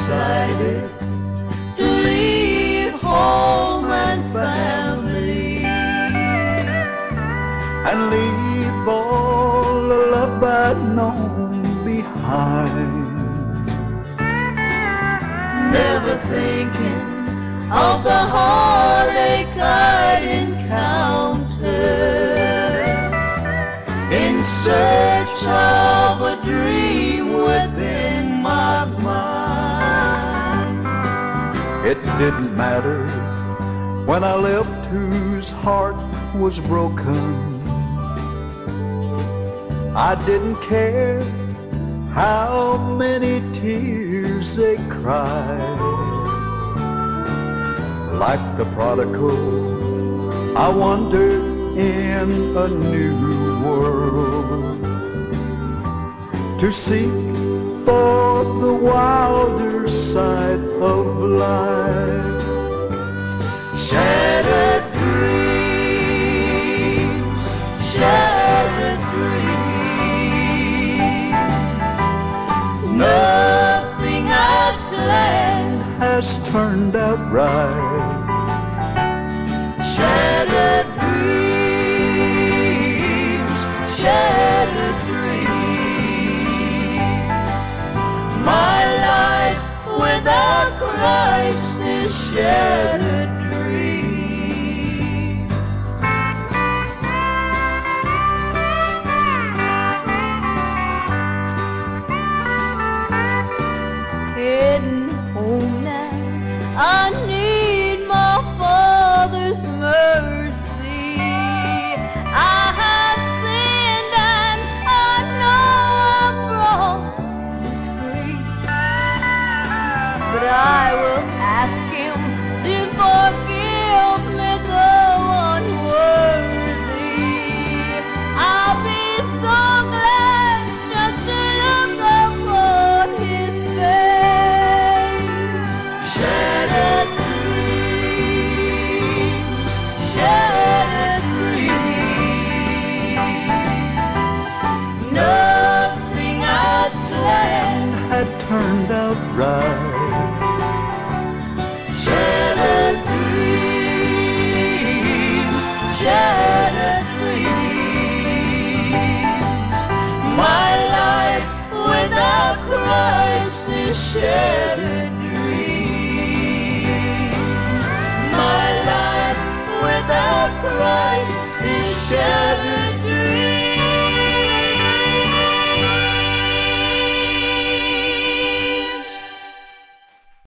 decided to leave home and family and leave all the love I'd known behind. Never thinking of the heartache I'd encounter in search of a dream within my mind. It didn't matter when I left whose heart was broken. I didn't care how many tears they cried. Like the prodigal, I wandered in a new world to seek for the wilder side of life. Shattered dreams, shattered dreams. Nothing I'd planned has turned out right. Shattered dreams, shattered dreams. My life without Christ is shattered dreams. Heading home now, I need my Father's mercy. I have sinned and I know I've brought disgrace, but I will ask Him to forgive me though unworthy. I'll be so glad just to look upon His face. Shattered dreams, shattered dreams. Nothing I'd planned Had turned out right. Shattered dreams, shattered dreams. My life without Christ is shattered dreams. My life without Christ is